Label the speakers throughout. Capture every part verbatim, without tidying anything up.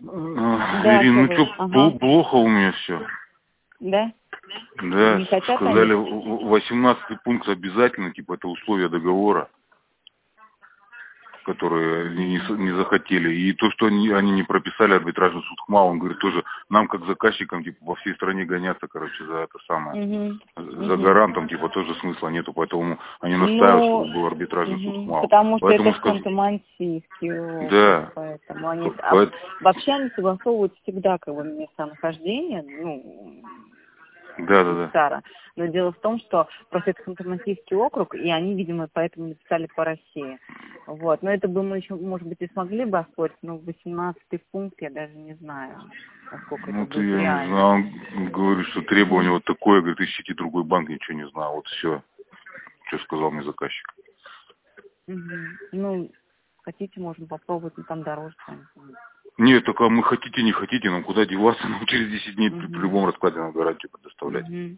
Speaker 1: А,
Speaker 2: Да,
Speaker 1: Ирина, ну
Speaker 2: Кирилл.
Speaker 1: что,
Speaker 2: Ага.
Speaker 1: плохо у меня все.
Speaker 2: Да?
Speaker 1: Да,
Speaker 2: Не хотят
Speaker 1: сказали,
Speaker 2: они?
Speaker 1: в- восемнадцатый пункт обязательно, типа, это условия договора, которые они не, с- не захотели. И то, что они, они не прописали арбитражный суд ХМА, он говорит тоже, нам как заказчикам, типа, во всей стране гоняться, короче, за это самое,
Speaker 2: Угу.
Speaker 1: за
Speaker 2: Угу.
Speaker 1: гарантом, типа, тоже смысла нету, поэтому они настаивают,
Speaker 2: Ну,
Speaker 1: чтобы был арбитражный суд
Speaker 2: угу.
Speaker 1: ХМА.
Speaker 2: Потому что это
Speaker 1: Поэтому скажу,
Speaker 2: ханты-мансийский округ,
Speaker 1: да,
Speaker 2: поэтому они...
Speaker 1: п-
Speaker 2: А
Speaker 1: поэт-
Speaker 2: вообще они согласовывают всегда как бы местонахождение, ну,
Speaker 1: да, да, да.
Speaker 2: Сара. Но дело в том, что просто это ханты-мансийский округ, и они, видимо, поэтому не писали по России. Вот. Но это бы мы еще, может быть, и смогли бы оспорить, но восемнадцатый пункт я даже не знаю, насколько это
Speaker 1: Ну, это
Speaker 2: будет
Speaker 1: я не
Speaker 2: реально.
Speaker 1: знаю, он говорит, что требование
Speaker 2: Мгм.
Speaker 1: вот такое, говорит, ищите другой банк, ничего не знаю, вот все, что сказал мне заказчик.
Speaker 2: Мгм. Ну, хотите, можем попробовать, но там дороже, сами знаете.
Speaker 1: Нет, только мы хотите, не хотите, нам куда деваться, нам через десять дней при, при
Speaker 2: Мгм.
Speaker 1: любом раскладе нам гарантию предоставлять.
Speaker 2: Мгм.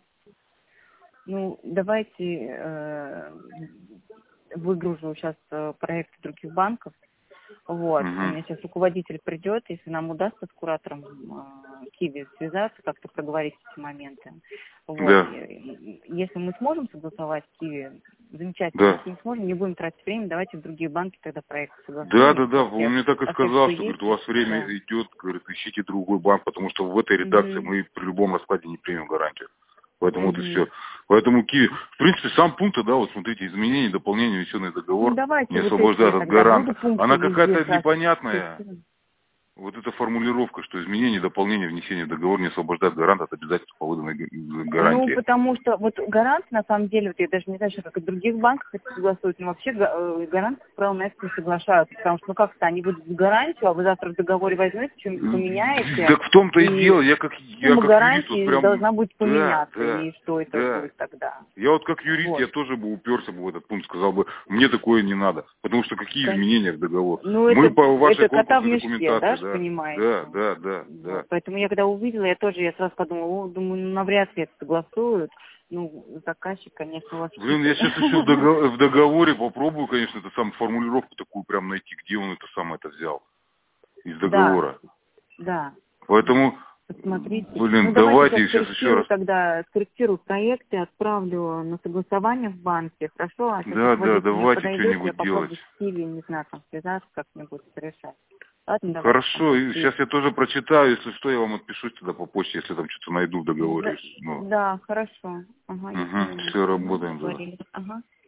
Speaker 2: Ну, давайте э, выгружу сейчас э, проекты других банков. Вот. У
Speaker 1: Угу.
Speaker 2: меня сейчас руководитель придет, если нам удастся с куратором э, Киви связаться, как-то проговорить эти моменты. Вот.
Speaker 1: Да,
Speaker 2: И если мы сможем согласовать Киви, замечательно.
Speaker 1: да.
Speaker 2: Если не сможем, не будем тратить время, давайте в другие банки тогда проект
Speaker 1: Да,
Speaker 2: согласуем
Speaker 1: да,
Speaker 2: по
Speaker 1: да, он
Speaker 2: всех,
Speaker 1: мне так и
Speaker 2: по всех,
Speaker 1: сказал,
Speaker 2: что
Speaker 1: что,
Speaker 2: есть.
Speaker 1: говорит, у вас время
Speaker 2: Да.
Speaker 1: идет, говорит, ищите другой банк, потому что в этой редакции
Speaker 2: Угу.
Speaker 1: мы при любом раскладе не примем гарантию. Поэтому вот и
Speaker 2: Угу.
Speaker 1: все. Поэтому Киви, в принципе, сам пункт, да, вот смотрите, изменение, дополнение, внесенный
Speaker 2: Ну,
Speaker 1: договор
Speaker 2: давайте
Speaker 1: не
Speaker 2: вот эти я
Speaker 1: освобождает от
Speaker 2: тогда буду
Speaker 1: гаранта.
Speaker 2: пункты
Speaker 1: Она
Speaker 2: везде
Speaker 1: какая-то
Speaker 2: сразу
Speaker 1: непонятная.
Speaker 2: корректировать.
Speaker 1: Вот эта формулировка, что изменение, дополнение, внесение в договор не освобождает гарант от обязательств по выданной га-
Speaker 2: Ну,
Speaker 1: гарантии.
Speaker 2: потому что вот гарант, на самом деле, вот я даже не знаю, что как и в других банках это согласуют, но вообще га- э, гаранты, как правило, на это не соглашаются, потому что, ну как-то они выдадут гарантию, а вы завтра в договоре возьмете, что-нибудь поменяете,
Speaker 1: Так в том-то и дело,
Speaker 2: и
Speaker 1: я как, я
Speaker 2: сумма
Speaker 1: как юрист, вот
Speaker 2: гарантии
Speaker 1: прям,
Speaker 2: должна будет
Speaker 1: да,
Speaker 2: поменяться,
Speaker 1: да,
Speaker 2: и что это
Speaker 1: да.
Speaker 2: будет тогда?
Speaker 1: Я вот как юрист,
Speaker 2: Вот.
Speaker 1: я тоже бы уперся бы в этот пункт, сказал бы, мне такое не надо. Потому что какие
Speaker 2: Кон-
Speaker 1: изменения в договор?
Speaker 2: Ну,
Speaker 1: Мы
Speaker 2: это,
Speaker 1: по вашей
Speaker 2: это кота в
Speaker 1: конкурсной
Speaker 2: мешке,
Speaker 1: документации,
Speaker 2: да, ж
Speaker 1: да,
Speaker 2: понимаете?
Speaker 1: да, да, да,
Speaker 2: Вот.
Speaker 1: да.
Speaker 2: Поэтому я когда увидела, я тоже, я сразу подумала, о, думаю, ну, навряд ли это согласуют. Ну, заказчик, конечно, у вас
Speaker 1: Блин, я
Speaker 2: хитрый.
Speaker 1: сейчас еще в договоре, в договоре попробую, конечно, это самую формулировку такую прям найти, где он это самое это взял из
Speaker 2: Да,
Speaker 1: договора.
Speaker 2: да.
Speaker 1: Поэтому,
Speaker 2: Посмотрите. Ну,
Speaker 1: блин,
Speaker 2: давайте
Speaker 1: давайте
Speaker 2: сейчас
Speaker 1: сейчас еще
Speaker 2: скорректирую
Speaker 1: раз.
Speaker 2: тогда, скорректирую проекты, отправлю на согласование в банке, хорошо? А сейчас
Speaker 1: Да, да,
Speaker 2: руководитель мне
Speaker 1: давайте
Speaker 2: подойдет, я
Speaker 1: что-нибудь делать.
Speaker 2: попробую с Киви, не знаю, там связаться, как-нибудь решать. Ладно, давайте
Speaker 1: Хорошо, и
Speaker 2: контактируем.
Speaker 1: сейчас я тоже прочитаю, если что, я вам отпишусь тогда по почте, если там что-то найду в договоре.
Speaker 2: Да,
Speaker 1: Ну,
Speaker 2: да, хорошо. Ага, если
Speaker 1: угу,
Speaker 2: не найду.
Speaker 1: все,
Speaker 2: Ага,
Speaker 1: работаем тогда.
Speaker 2: договорились. Ага.